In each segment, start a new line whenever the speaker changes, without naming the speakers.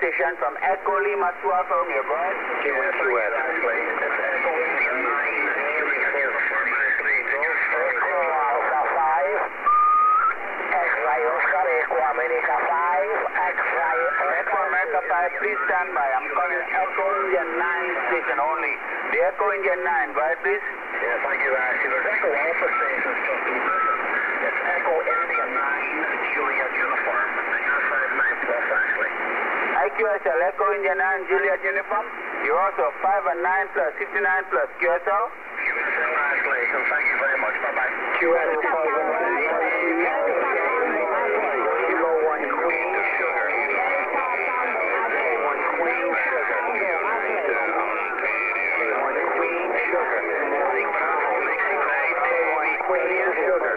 station from Echo Lima to Alfa Romeo. Go ahead. Alpha 5, X-Ray Oscar, Echo America 5, X-Ray Echo America 5, please stand by. I'm calling Echo India 9 station only. The Echo India 9, go ahead, please.
Yeah, thank you, Ashley. There's Echo Alpha stations from it's Echo India 9, Juliet Uniform, 959 plus, Ashley.
IQSL, Echo India 9, Juliet Uniform. You're also 5 and 9 plus, 69 plus, QSL.
QSL, Ashley, so thank you very much. Bye-bye.
QSL, 5 and 9. Kilo 1 Queen Sugar. K1 Queen Sugar. K1 Queen Sugar. K1 Queen Sugar.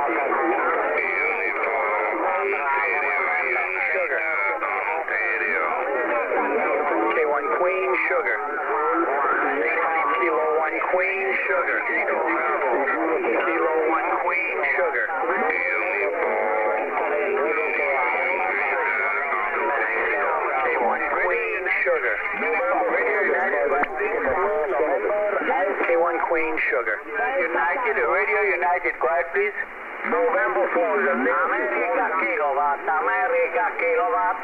K1 Queen Sugar. Kilo 1 Queen Sugar. Kilo 1 Queen Sugar. K1 Queen Sugar. K1 Queen Sugar. United, Radio United, quiet please.
November 4,
America Kilowatt, America Kilowatt.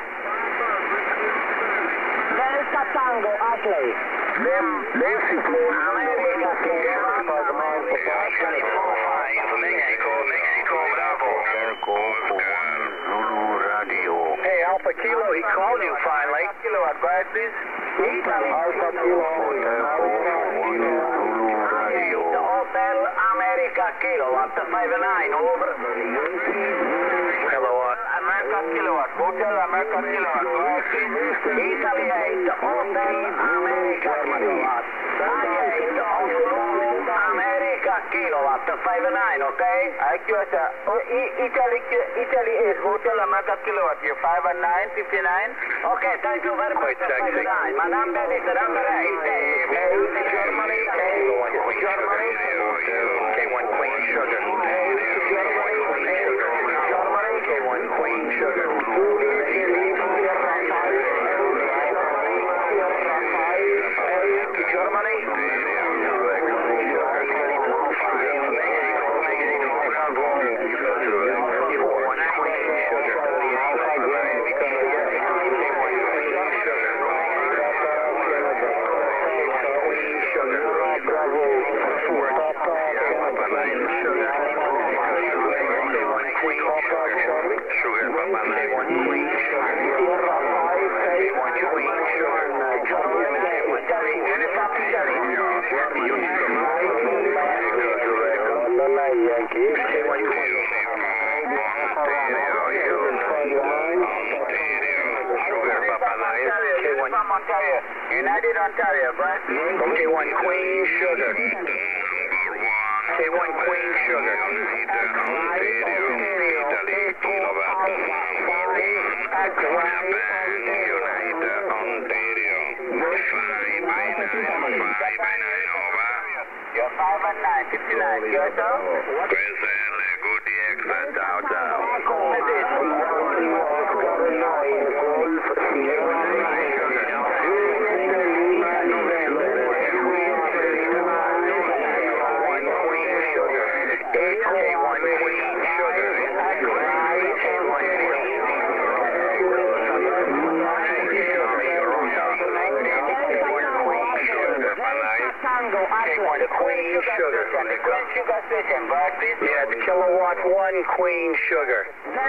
Delta Tango, Ashley.
Mexico,
America Kilowatt.
Mexico, Bravo.
Hey, Alpha Kilo, he called you finally. Kilowatt, quiet please. Alpha Kilo. Hotel America Kilowatt, 5 and 9, over. Kilowatt. America Kilowatt, Hotel America Kilowatt, quiet please. Italy 8, Hotel America Kilowatt. 8, America Kilowatt, 5 and 9, okay? IQSL. Italy is Hotel America Kilowatt. You're 5 and 9, 59. Okay, thank you very much.
Sexy.
My number is number 8. Germany, Germany. K1 Queen Sugar. Germany, K1 Queen Sugar. Germany. United Ontario, right? K1 Queen Sugar. K1 Queen Sugar. You're 5 and 9, 59. Kyoto?
Good DX, down.
Queen Sugar. Queen Sugar station, right, please? Yeah, it's Kilowatt 1 Queen Sugar.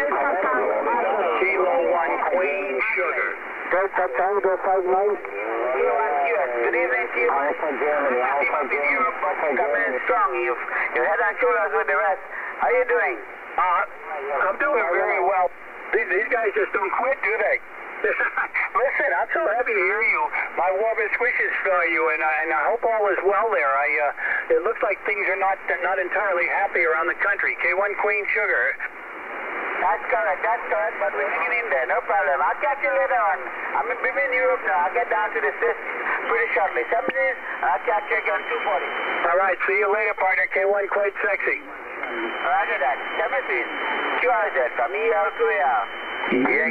Kilo 1 Queen Sugar.
Delta Tango 59.
Good evening to you.
Alpha Germany, Alpha
in Europe, but you come in strong. You're head and shoulders with the rest. How you doing?
I'm doing very well. These guys just don't quit, do they? Listen, I'm so happy to hear you. My warmest wishes for you, and I hope all is well there. It looks like things are not entirely happy around the country. K1 Queen Sugar.
That's correct, but we're hanging in there, no problem. I'll catch you later on. I'm in Europe now. I'll get down to the States pretty shortly. 7 days, I'll catch you again 2:40.
All right, see you later, partner. K1 quite sexy.
Roger that. 7 days. QRZ from EL to AR.